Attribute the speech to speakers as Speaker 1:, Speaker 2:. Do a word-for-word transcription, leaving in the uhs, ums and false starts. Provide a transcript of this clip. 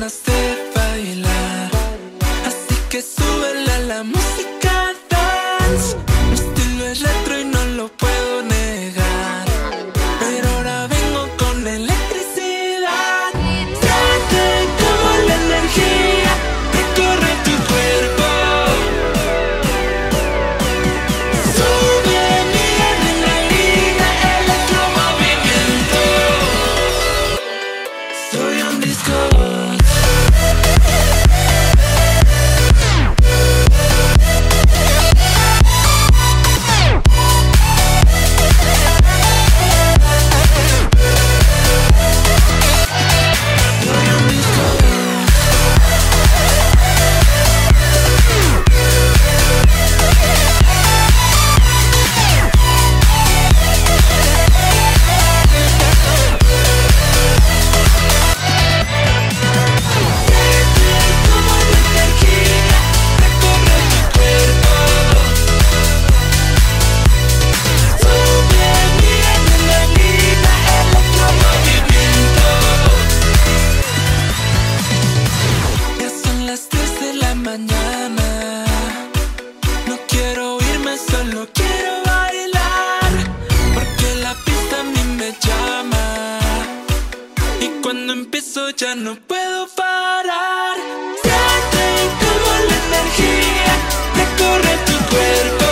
Speaker 1: ganas de bailar, así que súbele a la música dance. Mi estilo es retro y no lo puedo negar, pero ahora vengo con electricidad. Siente como la energía recorre tu cuerpo. Sube mi adrenalina, electromovimiento. Soy un disco box. Mañana no quiero irme, solo quiero bailar, porque la pista a mí me llama y cuando empiezo ya no puedo parar. Siente como la energía recorre tu cuerpo.